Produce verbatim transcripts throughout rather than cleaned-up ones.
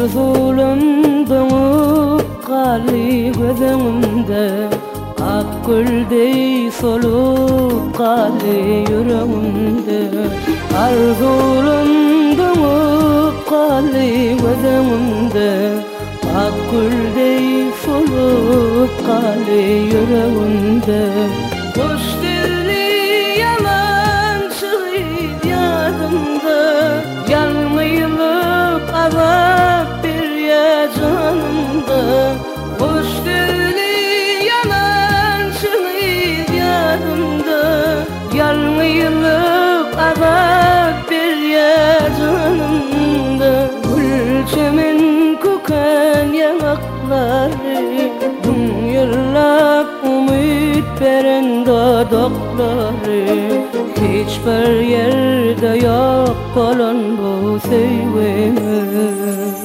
Arzularım donup kaldı gözümde, ak güldey solup kaldı yüreğimde. Arzularım donup kaldı gözümde, ak güldey solup kaldı yüreğimde. Hoş dilli yalancı yadımda, yanmayılıp azap bir ya canımda. Hoş dilli yalancı yadımda, yanmayılıp azap bir ya canımda. Gülçemin kokan yanakları, bin yıllap umut veren dudakları, hiçbir yerde yok olan bu sevgimiz.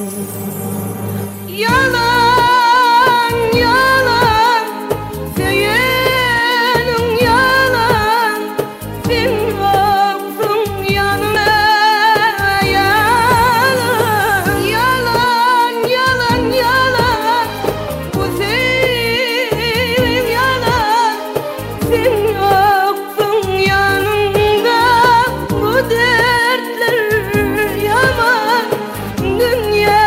Yalan, yalan, seyenin yalan, sen yoksun yanına. Yalan, yalan, yalan, yalan, bu sevgim yalan, sen yoksun yanında. Bu dertler yaman, dünya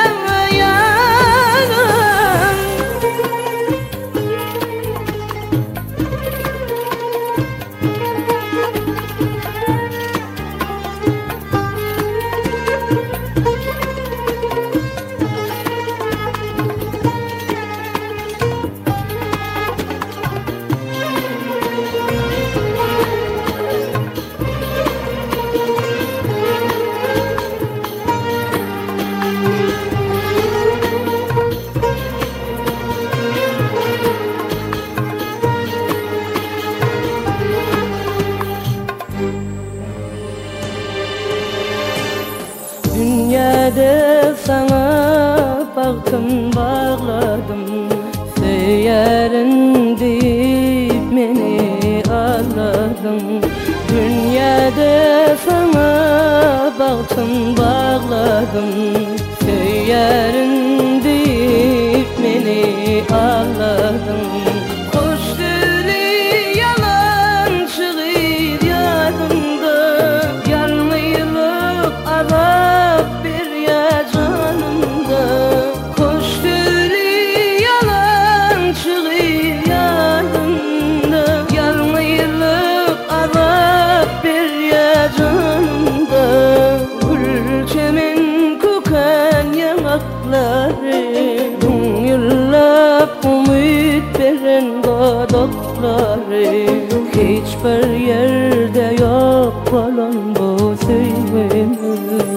dünyada sana baktım bağladım, seyerin deyip beni ağladım. Dünyada sana baktım bağladım, seyerin deyip beni ağladım. Hoş dilli yalancı yadımda, yanmayılıp azap bir ya canımda. Hoş dilli yalancı yadımda, yanmayılıp azap bir ya canımda. Gülçemin kokan yanakları, bin yıllap umut veren dudakları, hiçbir yerde yok olan bu sevgimiz.